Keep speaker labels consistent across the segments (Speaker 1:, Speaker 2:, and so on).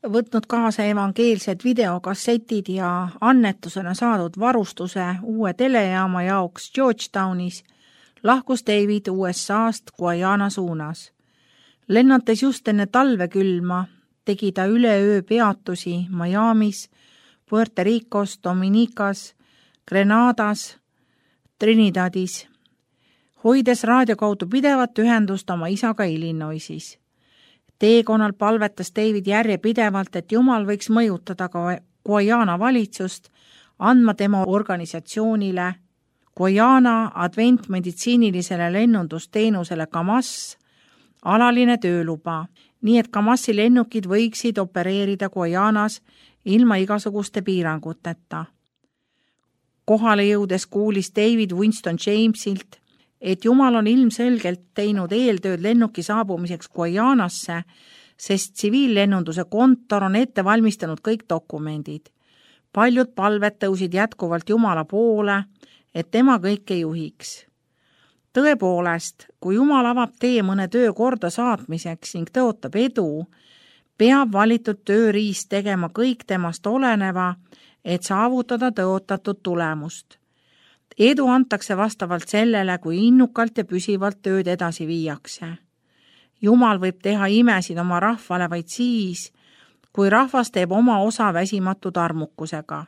Speaker 1: võtnud kaasa evangeelsed videokassetid ja annetusena saadud varustuse uue telejaama jaoks Georgetownis, lahkus David USA-st Guyana suunas. Lennates just enne talvekülma tegi ta üleöö peatusi Miamis, Puerto Ricos, Dominicas, Grenadas, Trinidadis, hoides raadio kaudu pidevat ühendust oma isaga Illinoisis. Teekonnal palvetas David järjepidevalt, et Jumal võiks mõjutada ka Guyana valitsust, andma tema organisatsioonile Guyana adventmeditsiinilisele lennundusteenusele KAMAS alaline tööluba, nii et KAMASi lennukid võiksid opereerida Guyanas ilma igasuguste piiranguteta. Kohale jõudes kuulis David Winston Jamesilt, et Jumal on ilmselgelt teinud eeltööd lennuki saabumiseks Guyanasse, sest tsiviillennunduse kontor on ette valmistanud kõik dokumendid. Paljud palved tõusid jätkuvalt Jumala poole, et tema kõike juhiks. Tõepoolest, kui Jumal avab tee mõne töö korda saatmiseks ning tõotab edu, peab valitud tööriist tegema kõik temast oleneva, et saavutada tõotatud tulemust. Edu antakse vastavalt sellele, kui innukalt ja püsivalt tööd edasi viiakse. Jumal võib teha imesid oma rahvale vaid siis, kui rahvas teeb oma osa väsimatud armukusega.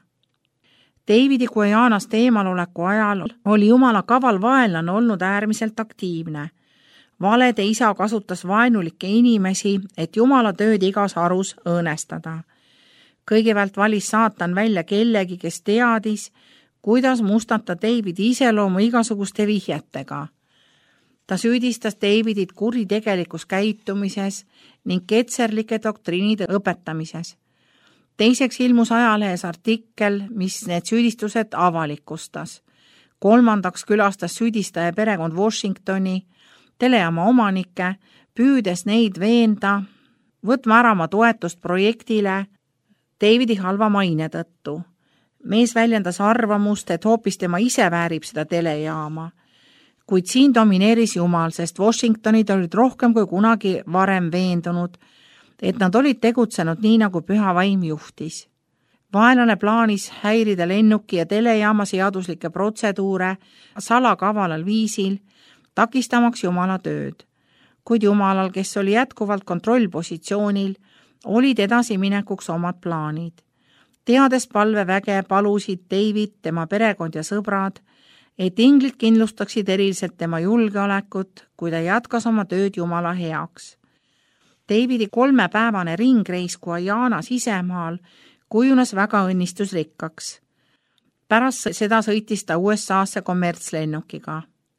Speaker 1: Davidi Guyanast eemaloleku ajal oli Jumala kaval vaenlane olnud äärmiselt aktiivne. Valede isa kasutas vaenulikke inimesi, et Jumala tööd igas harus õõnestada. Kõigepealt valis saatan välja kellegi, kes teadis, kuidas mustata Davidi iseloomu igasuguste vihjetega. Ta süüdistas Davidit kuritegelikus käitumises ning ketserlike doktriinide õpetamises. Teiseks ilmus ajalehes artikkel, mis need süüdistused avalikustas. Kolmandaks külastas süüdistaja perekond Washingtoni, telejaama omanikke, püüdes neid veenda, võtma ära oma toetust projektile Davidi halva maine tõttu. Mees väljendas arvamust, et hoopis tema ise väärib seda telejaama. Kuid siin domineeris Jumal, sest Washingtonid olid rohkem kui kunagi varem veendunud, et nad olid tegutsenud nii, nagu püha vaim juhtis. Vaenlane plaanis häirida lennuki ja telejaama seaduslikke protseduure salakavalal viisil, takistamaks Jumala tööd. Kuid Jumalal, kes oli jätkuvalt kontrollpositsioonil, olid edasiminekuks omad plaanid. Teades palveväge palusid David, tema perekond ja sõbrad, et inglid kindlustaksid eriliselt tema julgeolekut, kui ta jatkas oma tööd Jumala heaks. Davidi 3-päevane ringreis Guyana sisemaal kujunes väga õnnistusrikkaks. Pärast seda sõitis ta USA-sse kommertslennukiga.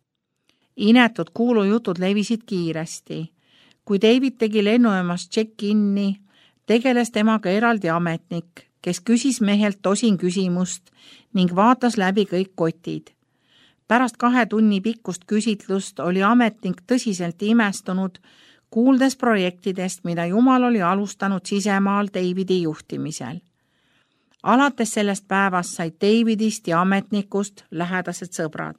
Speaker 1: Inetud kuulujutud levisid kiiresti. Kui David tegi lennujaamast check-inni, tegeles temaga eraldi ametnik, kes küsis mehelt tosin küsimust ning vaatas läbi kõik kotid. Pärast 2 tunni pikkust küsitlust oli ametnik tõsiselt imestunud, kuuldes projektidest, mida Jumal oli alustanud sisemaal Davidi juhtimisel. Alates sellest päevast said Davidist ja ametnikust lähedased sõbrad.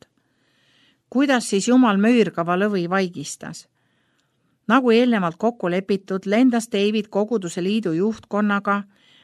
Speaker 1: Kuidas siis Jumal möürgava lõvi vaigistas? Nagu eelnevalt kokku lepitud, lendas David koguduse liidu juhtkonnaga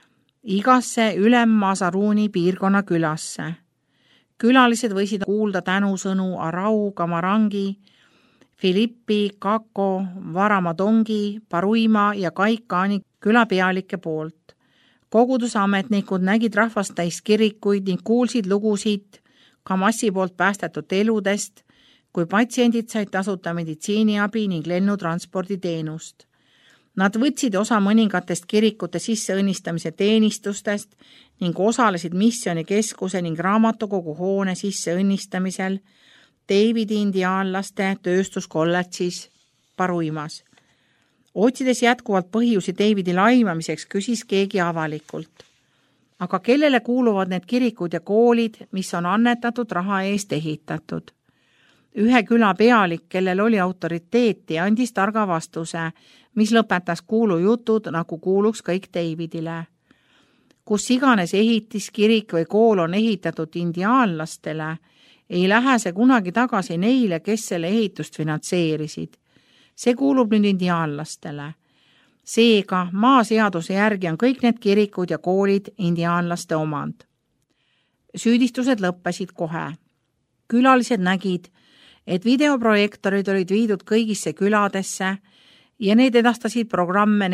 Speaker 1: igasse Ülem-Masaruuni piirkonna külasse. Külalised võisid kuulda tänusõnu Arau, Kamarangi, Filippi, Kako, Varamadongi, Paruima ja Kaikaani külapealike poolt. Koguduse ametnikud nägid rahvast täis kirikuid ning kuulsid lugusid KAMASi poolt päästetud eludest, kui patsiendid said tasuta meditsiiniabi ning lennutransporditeenust. Nad võtsid osa mõningatest kirikute sisseõnnistamise teenistustest ning osalesid missioonikeskuse ning raamatukogu hoone sisseõnnistamisel Davidi indiaanlaste tööstuskolledžis Paruimas. Otsides jätkuvalt põhjusi Davidi laimamiseks, küsis keegi avalikult. Aga kellele kuuluvad need kirikud ja koolid, mis on annetatud raha eest ehitatud? Ühe küla pealik, kellel oli autoriteeti, andis targa vastuse, mis lõpetas kuulujutud, nagu kuuluks kõik Davidile. Kus iganes ehitis, kirik või kool on ehitatud indiaanlastele, ei lähe see kunagi tagasi neile, kes selle ehitust finantseerisid. See kuulub nüüd indiaanlastele. Seega maaseaduse järgi on kõik need kirikud ja koolid indiaanlaste omand. Süüdistused lõppesid kohe. Külalised nägid, et videoprojektorid olid viidud kõigisse küladesse ja need edastasid programme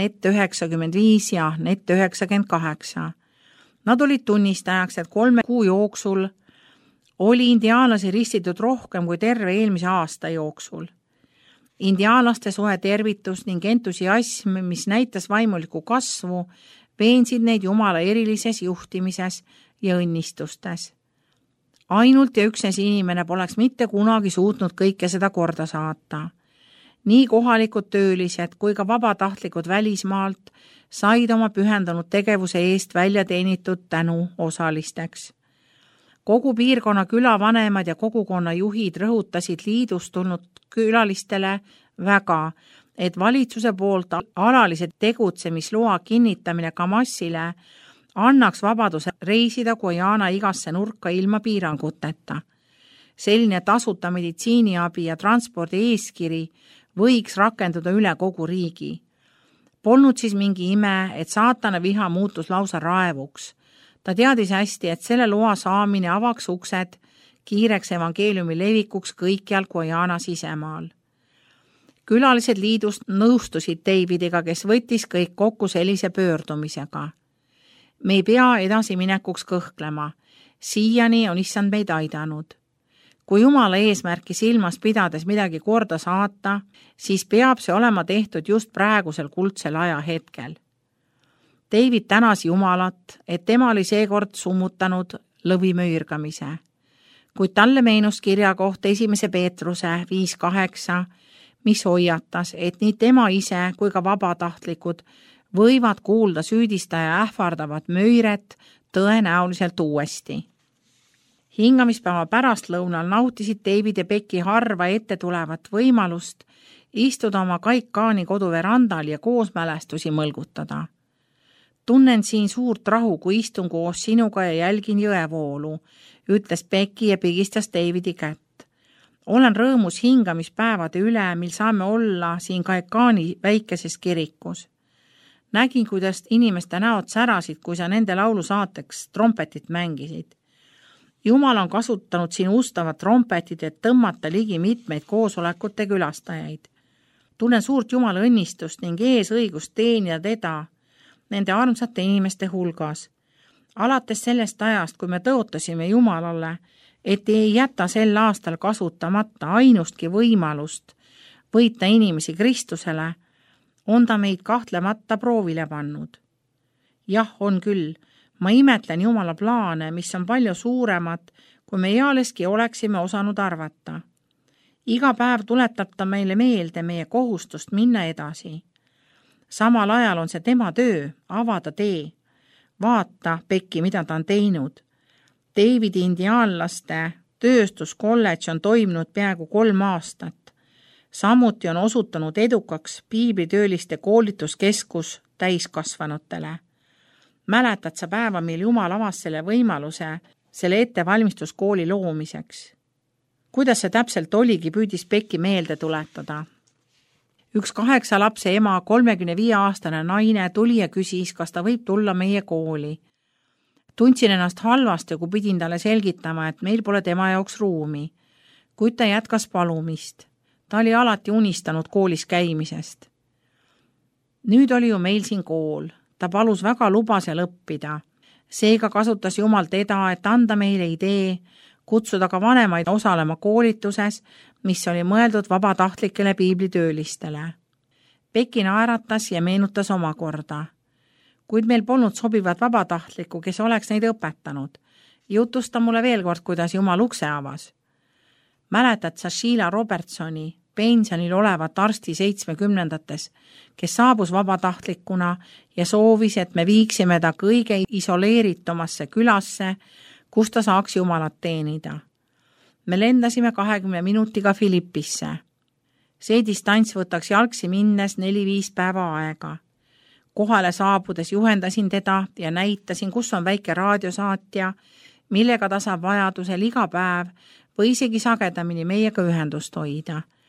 Speaker 1: Net95 ja Net98. Nad olid tunnistajaks, et 3 kuu jooksul oli indiaanlasi ristitud rohkem kui terve eelmise aasta jooksul. Indiaanlaste soe tervitus ning entusiasm, mis näitas vaimulikku kasvu, veensid neid Jumala erilises juhtimises ja õnnistustes. Ainult ja üksnes inimene poleks mitte kunagi suutnud kõike seda korda saata. Nii kohalikud töölised kui ka vabatahtlikud välismaalt said oma pühendunud tegevuse eest välja teenitud tänu osalisteks. Kogu piirkonna külavanemad ja kogukonna juhid rõhutasid liidust tulnud külalistele väga, et valitsuse poolt alalise tegutsemisloa kinnitamine Kamassile annaks vabaduse reisida Guyana igasse nurka ilma piiranguteta. Selline tasuta meditsiiniabi ja transpordi eeskiri võiks rakenduda üle kogu riigi. Polnud siis mingi ime, et saatana viha muutus lausa raevuks. Ta teadis hästi, et selle loa saamine avaks uksed kiireks evangeeliumi levikuks kõikjal Guyana sisemaal. Külalised liidust nõustusid Davidiga, kes võttis kõik kokku sellise pöördumisega. Me ei pea edasiminekuks kõhklema. Siiani on issand meid aidanud. Kui Jumala eesmärki silmas pidades midagi korda saata, siis peab see olema tehtud just praegusel kuldsel ajahetkel. David tänas Jumalat, et tema oli seekord summutanud lõvimöörgamise. Kuid talle meenus kirja koht 1. Peetruse 5:8, mis hoiatas, et nii tema ise kui ka vabatahtlikud võivad kuulda süüdistaja ähvardavat möiret tõenäoliselt uuesti. Hingamispäeva pärastlõunal nautisid David ja Becky harva ette tulevat võimalust istuda oma Kaikaani kodu verandal ja koos mälestusi mõlgutada. Tunnen siin suurt rahu, kui istun koos sinuga ja jälgin jõevoolu, ütles Becky ja pigistas Davidi kätt. Olen rõõmus hingamispäevade üle, mil saame olla siin Kaikaani väikeses kirikus. Nägin, kuidas inimeste näod särasid, kui sa nende laulu saateks trompetit mängisid. Jumal on kasutanud siin ustavat trompetit, et tõmmata ligi mitmeid koosolekute külastajaid. Tunnen suurt Jumala õnnistust ning eesõigust teenida teda nende armsate inimeste hulgas. Alates sellest ajast, kui me tõotasime Jumalale, et ei jäta sel aastal kasutamata ainustki võimalust võita inimesi Kristusele, on ta meid kahtlemata proovile pannud. Jah, on küll. Ma imetlen Jumala plaane, mis on palju suuremad, kui me ealeski oleksime osanud arvata. Iga päev tuletab ta meile meelde meie kohustust minna edasi. Samal ajal on see tema töö, avada tee. Vaata, Becky, mida ta on teinud. Davidi indiaanlaste tööstuskolledž on toimunud peaaegu 3 aastat. Samuti on osutunud edukaks piiblitööliste koolituskeskus täiskasvanutele. Mäletad sa päeva, mil Jumal avas selle võimaluse selle ettevalmistuskooli loomiseks? Kuidas see täpselt oligi, püüdis Becky meelde tuletada. Üks 8 lapse ema, 35-aastane naine tuli ja küsis, kas ta võib tulla meie kooli. Tundsin ennast halvasti, kui pidin talle selgitama, et meil pole tema jaoks ruumi. Kuid ta jätkas palumist. Ta oli alati unistanud koolis käimisest. Nüüd oli ju meil siin kool. Ta palus väga lubasel õppida. Seega kasutas Jumal teda, et anda meile idee, kutsuda ka vanemaid osalema koolituses, mis oli mõeldud vabatahtlikele piiblitöölistele. Becky naeratas ja meenutas omakorda. Kuid meil polnud sobivat vabatahtlikku, kes oleks neid õpetanud. Jutusta mulle veel kord, kuidas Jumal ukse avas. Mäletad sa Sheila Robertsoni, pensionil olevat arsti 70-ndates, kes saabus vabatahtlikuna ja soovis, et me viiksime ta kõige isoleeritumasse külasse, kus ta saaks Jumalat teenida. Me lendasime 20 minutiga Filippisse. See distants võtaks jalgsi minnes 4-5 päeva aega. Kohale saabudes juhendasin teda ja näitasin, kus on väike raadiosaatja, millega ta saab vajadusel iga päev või isegi sagedamini meiega ühendust hoida.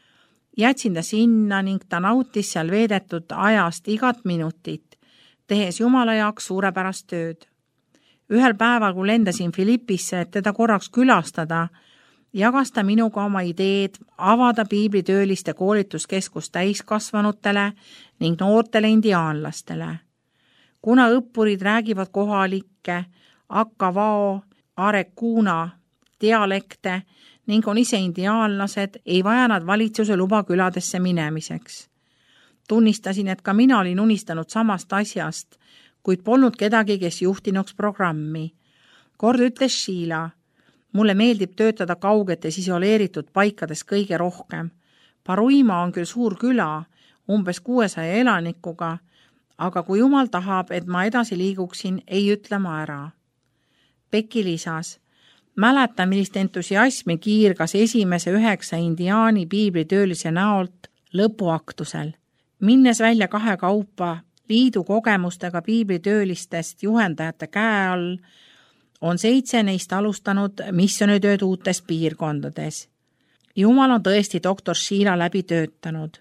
Speaker 1: Jätsin ta sinna ning ta nautis seal veedetud ajast igat minutit, tehes Jumala jaoks suurepärast tööd. Ühel päeval, kui lendasin Philippisse, et teda korraks külastada, jagas ta minuga oma ideed avada piiblitööliste koolituskeskus täiskasvanutele ning noortele indiaanlastele. Kuna õppurid räägivad kohalikke, Akavao, Arekuna dialekte ning on ise indiaanlased, ei vaja nad valitsuse luba küladesse minemiseks. Tunnistasin, et ka mina olin unistanud samast asjast, kuid polnud kedagi, kes juhtinuks programmi. Kord ütles Sheila, mulle meeldib töötada kaugetes isoleeritud paikades kõige rohkem. Paruima on küll suur küla, umbes 600 elanikuga, aga kui Jumal tahab, et ma edasi liiguksin, ei ütle ma ära. Becky lisas, mäletan, millist entusiasmi kiirgas esimese 9 indiaani piiblitöölise näolt lõpuaktusel. Minnes välja 2 kaupa liidu kogemustega piiblitöölistest juhendajate käe all, on 7 neist alustanud missioonitööd uutes piirkondades. Jumal on tõesti doktor Sheila läbi töötanud.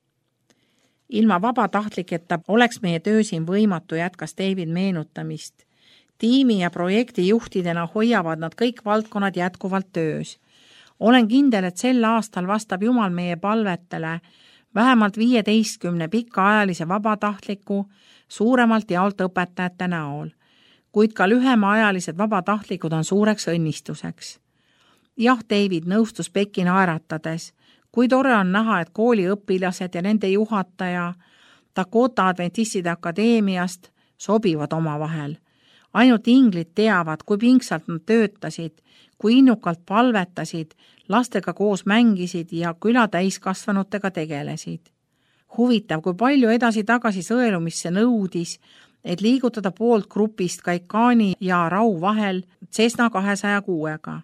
Speaker 1: Ilma vabatahtliketa oleks meie töö siin võimatu, jätkas David meenutamist. Tiimi ja projekti juhtidena hoiavad nad kõik valdkonnad jätkuvalt töös. Olen kindel, et sel aastal vastab Jumal meie palvetele vähemalt 15 pikaajalise vabatahtliku, suuremalt jaolt õpetajate näol, kuid ka lühemaajalised vabatahtlikud on suureks õnnistuseks. Jah, David nõustus Becky naeratades, kui tore on näha, et kooliõpilased ja nende juhataja Dakota Adventistide Akadeemiast sobivad omavahel. Ainult inglid teavad, kui pingsalt nad töötasid, kui innukalt palvetasid, lastega koos mängisid ja küla täiskasvanutega tegelesid. Huvitav, kui palju edasi-tagasi sõelumisse nõudis, et liigutada poolt grupist Kaikani ja Rau vahel Cessna 206-ga.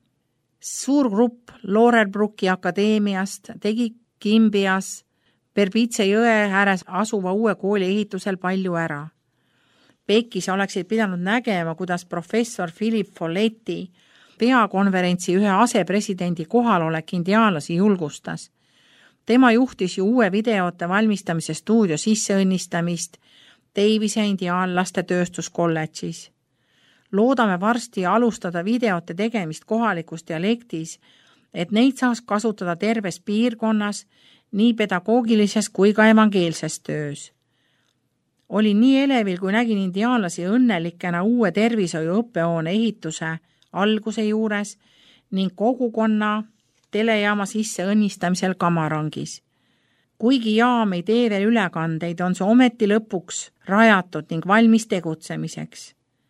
Speaker 1: Suur grupp Laurelbrooki akadeemiast tegi Kimbias Perbitse jõe ääres asuva uue kooli ehitusel palju ära. Beckis oleksid pidanud nägema, kuidas professor Philip Folletti peakonverentsi ühe asepresidendi kohalolek indiaanlasi julgustas. Tema juhtis ju uue videote valmistamise stuudio sisseõnnistamist Davise indiaanlaste tööstuskolledžis. Loodame varsti alustada videote tegemist kohalikus dialektis, et neid saaks kasutada terves piirkonnas nii pedagoogilises kui ka evangeelses töös. Olin nii elevil, kui nägin indiaanlasi õnnelikena uue tervishoiu õppehoone ehituse alguse juures ning kogukonna telejaama sisse õnnistamisel Kamarangis. Kuigi jaam ei tee veel ülekandeid, on see ometi lõpuks rajatud ning valmis tegutsemiseks.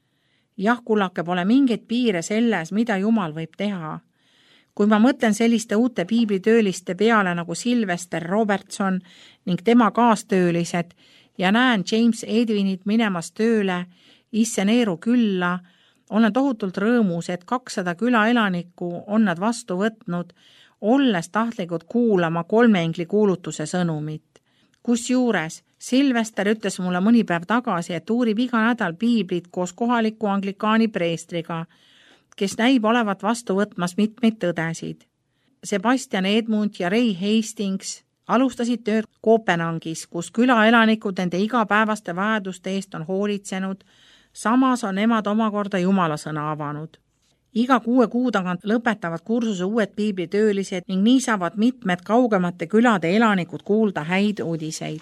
Speaker 1: Jah, kullake, pole mingeid piire selles, mida Jumal võib teha. Kui ma mõtlen selliste uute piiblitööliste peale nagu Sylvester Robertson ning tema kaastöölised ja näen James Edwinit minemas tööle Isseneeru külla, olen tohutult rõõmus, et 200 külaelanikku on nad vastu võtnud, olles tahtlikud kuulama 3 engli kuulutuse sõnumit. Kusjuures Sylvester ütles mulle mõni päev tagasi, et uurib iga nädal piiblit koos kohaliku anglikaani preestriga, kes näib olevat vastu võtmas mitmeid tõdesid. Sebastian Edmund ja Ray Hastings alustasid tööd Kopenhagis, kus külaelanikud nende igapäevaste vajaduste eest on hoolitsenud, samas on nemad omakorda Jumala sõna avanud. Iga 6 kuu tagant lõpetavad kursuse uued piiblitöölised ning nii saavad mitmed kaugemate külade elanikud kuulda häid uudiseid.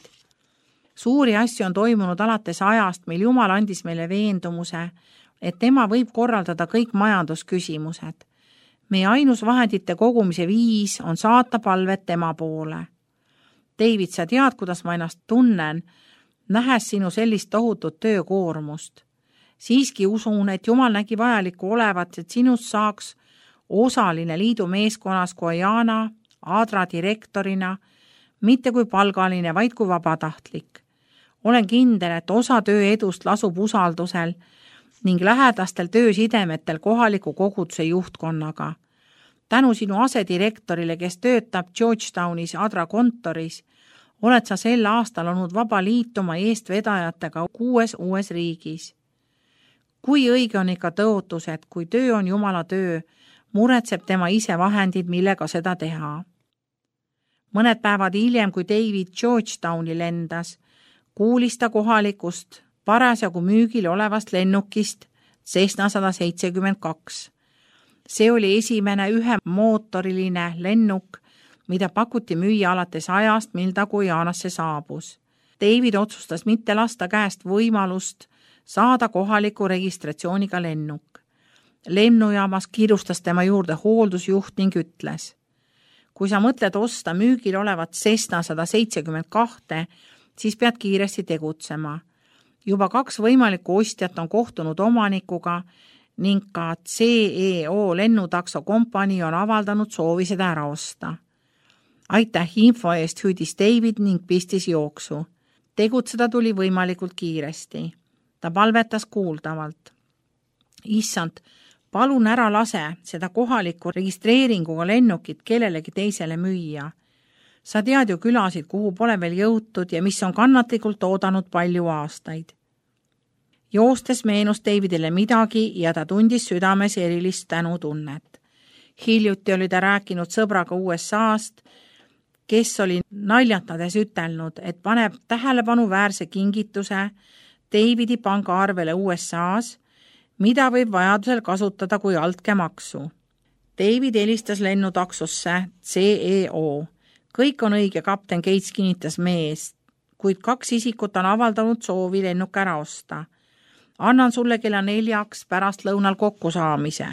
Speaker 1: Suuri asju on toimunud alates ajast, mil Jumal andis meile veendumuse, et tema võib korraldada kõik majandusküsimused. Meie ainus vahendite kogumise viis on saata palvet tema poole. David, sa tead, kuidas ma ennast tunnen, nähes sinu sellist tohutut töökoormust. Siiski usun, et Jumal nägi vajalikku olevat, et sinust saaks osaline liidu meeskonnas Guyana Adra direktorina, mitte kui palgaline, vaid kui vabatahtlik. Olen kindel, et osa töö edust lasub usaldusel ning lähedastel töösidemetel kohaliku koguduse juhtkonnaga. Tänu sinu asedirektorile, kes töötab Georgetownis Adra kontoris, oled sa sel aastal olnud vaba liituma eestvedajatega 6 uues riigis. Kui õige on ikka tõotus, et kui töö on Jumala töö, muretseb tema ise vahendid, millega seda teha. Mõned päevad hiljem, kui David Georgetowni lendas, kuulis ta kohalikust parasjagu müügil olevast lennukist Cessna 172. See oli esimene ühemootoriline lennuk, mida pakuti müüa alates ajast, mil ta Guyanasse saabus. David otsustas mitte lasta käest võimalust saada kohaliku registratsiooniga lennuk. Lennujaamas kiirustas tema juurde hooldusjuht ning ütles: kui sa mõtled osta müügil olevat Cessna 172, siis pead kiiresti tegutsema. Juba 2 võimalikku ostjat on kohtunud omanikuga ning ka CEO lennutakso kompanii on avaldanud soovi seda ära osta. Aitäh info eest, hüüdis David ning pistis jooksu. Tegutseda tuli võimalikult kiiresti. Ta palvetas kuuldavalt: issand, palun ära lase seda kohaliku registreeringuga lennukit kellelegi teisele müüa. Sa tead ju külasid, kuhu pole veel jõutud ja mis on kannatlikult oodanud palju aastaid. Joostes meenus Davidile midagi ja ta tundis südames erilist tänutunnet. Hiljuti oli ta rääkinud sõbraga USA-st, kes oli naljatades ütelnud, et paneb tähelepanuväärse kingituse Davidi pangaarvele USA-s, mida võib vajadusel kasutada kui altkäemaksu. David helistas lennutaksosse CEO. Kõik on õige, kapten Gates, kinnitas mees, kuid 2 isikut on avaldanud soovi lennuk ära osta. Annan sulle kella 4 pärastlõunal kokkusaamise.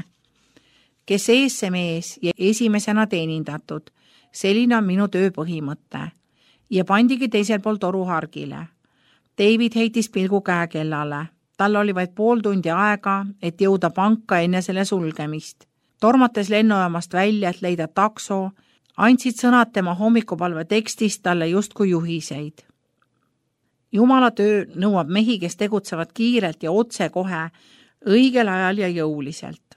Speaker 1: Kes ees see mees ja esimesena teenindatud, selline on minu töö põhimõte. Ja pandigi teisel pool toruhargile. David heitis pilgu käekellale. Tal oli vaid pool tundi aega, et jõuda panka enne selle sulgemist. Tormates lennujaamast välja, et leida takso, andsid sõnad tema hommikupalve tekstist talle justkui juhiseid. Jumala töö nõuab mehi, kes tegutsevad kiirelt ja otsekohe, õigel ajal ja jõuliselt.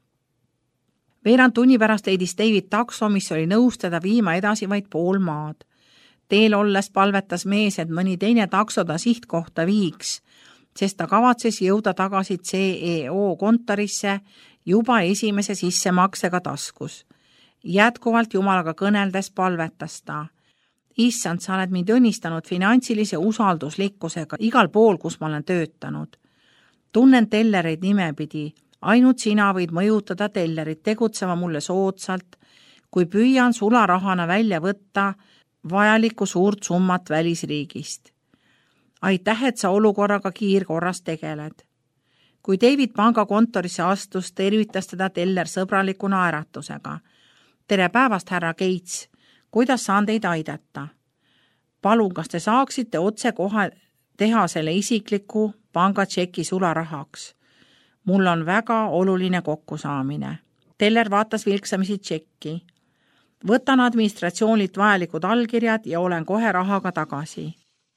Speaker 1: Veerand tunni pärast leidis David takso, mis oli nõus teda viima edasi vaid pool maad. Teel olles palvetas mees, et mõni teine takso ta sihtkohta viiks, sest ta kavatses jõuda tagasi CEO kontorisse juba esimese sissemaksega taskus. Jätkuvalt Jumalaga kõneldes palvetas ta: issand, sa oled mind õnnistanud finantsilise usalduslikkusega igal pool, kus ma olen töötanud. Tunnen tellereid nimepidi, ainult sina võid mõjutada tellerit tegutsema mulle soodsalt, kui püüan sularahana välja võtta vajalikku suurt summat välisriigist. Aitäh, et sa olukorraga kiirkorras tegeled. Kui David pangakontorisse astus, tervitas teda teller sõbraliku naeratusega. Tere päevast, härra Gates, kuidas saan teid aidata? Palun, kas te saaksite otse kohe teha selle isikliku pangatšeki sularahaks? Mul on väga oluline kokkusaamine. Teller vaatas vilksamisi tšekki. Võtan administratsioonilt vajalikud allkirjad ja olen kohe rahaga tagasi.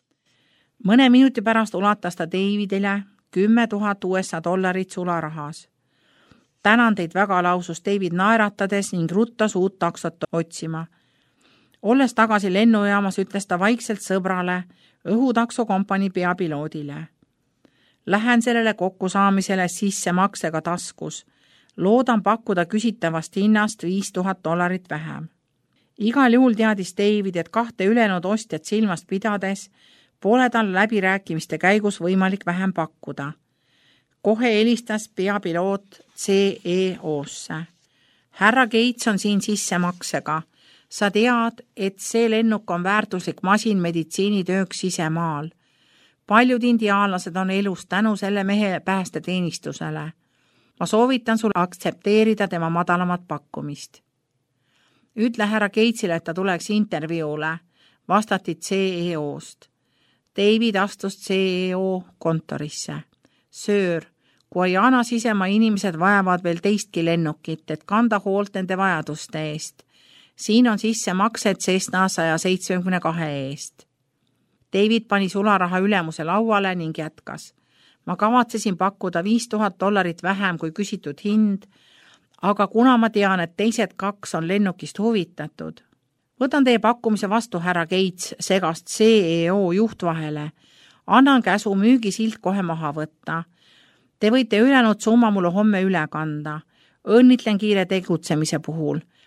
Speaker 1: Mõne minuti pärast ulatas ta Davidile 10 000 USA dollarit sularahas. Tänan teid väga, lausus David naeratades ning ruttas uut taksot otsima. Olles tagasi lennujaamas, ütles ta vaikselt sõbrale, õhutaksokompanii peapiloodile. Lähen sellele kokkusaamisele sissemaksega taskus. Loodan pakkuda küsitavast hinnast 5000 dollarit vähem. Igal juhul teadis David, et 2 ülejäänud ostjat silmast pidades pole tal läbirääkimiste käigus võimalik vähem pakkuda. Kohe helistas peapiloot CEO-sse. Härra Gates on siin sissemaksega. Sa tead, et see lennuk on väärtuslik masin meditsiinitööks sisemaal. Paljud indiaanlased on elus tänu selle mehe päästeteenistusele. Ma soovitan sul aktsepteerida tema madalamat pakkumist. Ütle härra Gatesile, et ta tuleks intervjuule, vastati CEO-st. David astus CEO kontorisse. Söör, Guyana sisemaa inimesed vajavad veel teistki lennukit, et kanda hoolt nende vajaduste eest. Siin on sissemaksed Cessna 172 eest. David pani sularaha ülemuse lauale ning jätkas. Ma kavatsesin pakkuda 5000 dollarit vähem kui küsitud hind, aga kuna ma tean, et teised 2 on lennukist huvitatud. Võtan teie pakkumise vastu, härra Gates, segast CEO juhtvahele. Annan käsu müügisilt kohe maha võtta. Te võite ülejäänud summa mulle homme üle kanda. Õnnitlen kiire tegutsemise puhul.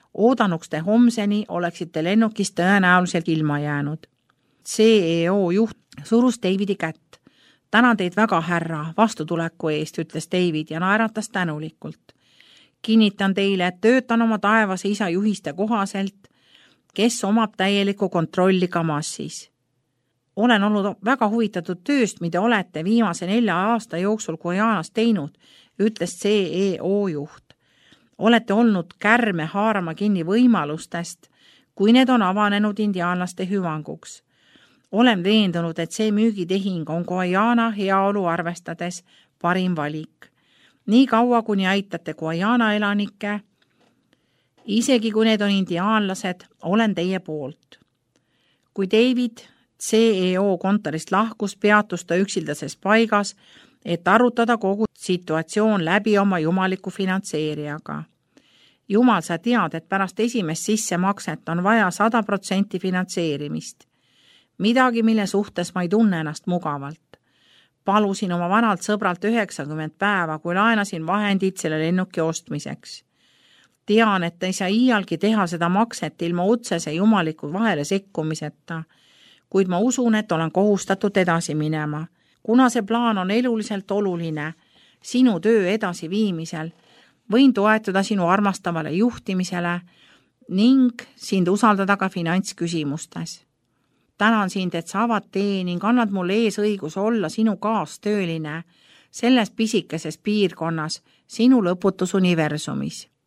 Speaker 1: Oodanuks te homseni oleksite lennukist tõenäoliselt ilma jäänud. CEO juht surus Davidi kätt. Tänan teid väga, härra, vastutuleku eest, ütles David ja naeratas tänulikult. Kinnitan teile, et töötan oma taevase isa juhiste kohaselt, kes omab täielikku kontrolli Kamassis. Olen olnud väga huvitatud tööst, mida olete viimase 4 aasta jooksul Guajanas teinud, ütles CEO juht. Olete olnud kärme haarama kinni võimalustest, kui need on avanenud indiaanlaste hüvanguks. Olen veendunud, et see müügitehing on Guajana heaolu arvestades parim valik. Nii kaua, kuni aitate Guajana elanikke, isegi kui need on indiaanlased, olen teie poolt. Kui David CEO kontorist lahkus, peatus ta üksildases paigas, et arutada kogu situatsioon läbi oma jumaliku finantseerijaga. Jumal, sa tead, et pärast esimest sissemakset on vaja 100% finantseerimist. Midagi, mille suhtes ma ei tunne ennast mugavalt. Palusin oma vanalt sõbralt 90 päeva, kui laenasin vahendid selle lennuki ostmiseks. Tean, et ei saa iialgi teha seda makset ilma otsese jumaliku vahele sekkumiseta, kuid ma usun, et olen kohustatud edasi minema. Kuna see plaan on eluliselt oluline sinu töö edasi viimisel, võin toetuda sinu armastavale juhtimisele ning sind usaldada ka finantsküsimustes. Tänan sind, et sa avad tee ning annad mulle eesõigus olla sinu kaastööline selles pisikeses piirkonnas sinu lõputus universumis.